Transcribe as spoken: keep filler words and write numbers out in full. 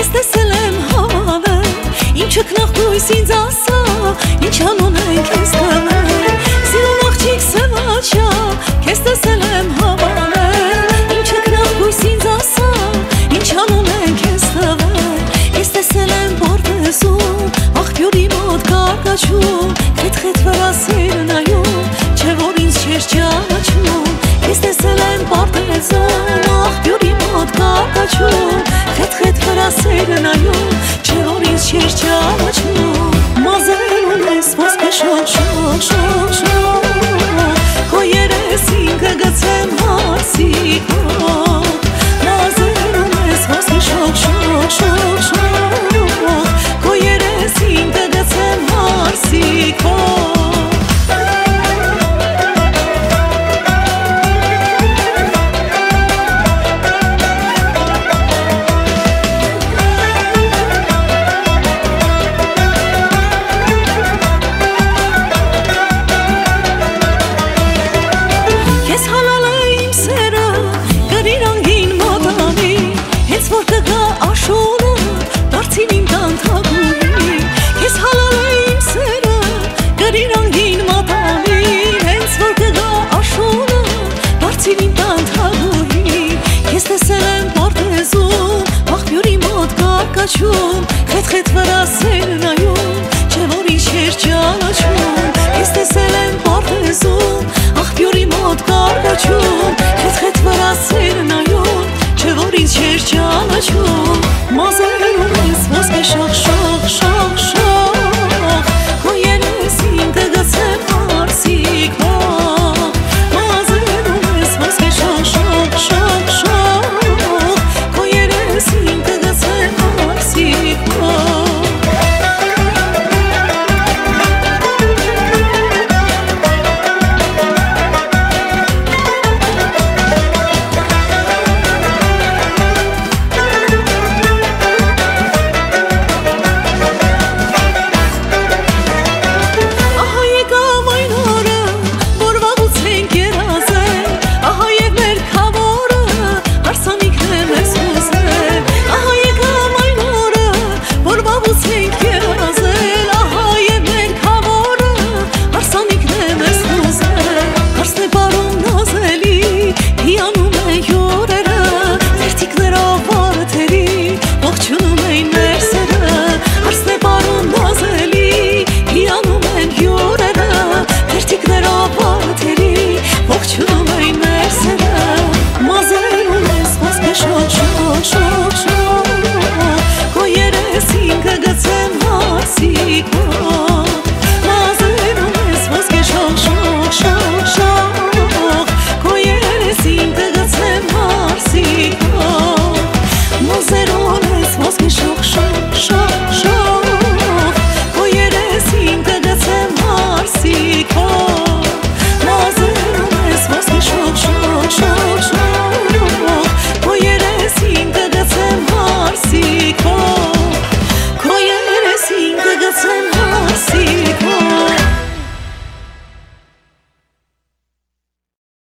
Ես տեսել եմ հավանել, իմ չքնախույս ինձ ասա, ինչ անուն ենք ես տվել, սիրուն աղջիկ սևաչա, քեզ տեսել եմ հավանել, իմ չքնախույս ինձ ասա, ինչ անուն ենք ես տվել, ես տեսել եմ պարտեզում, աղբյուրի մոտ կարկաչում, խետ-խետ վրա սեր նայում, չէ որ ինձ չես ճանաչում, ես տեսել եմ պարտեզում, աղբյուրի մոտ կարկաչում, խետ-խետ վրա սեր նայում, չէ որ ինձ չես ճանաչում, մազեր ունես ոսկե շող շող շող շող, քո երեսին կգցեմ հարսիկով, մազեր ունես ոսկե շող շող շող շող, քո երեսին կգցեմ հարսիկով խետ-խետ վրա սեր նայում, չէ որ ինչ չես ճանաչում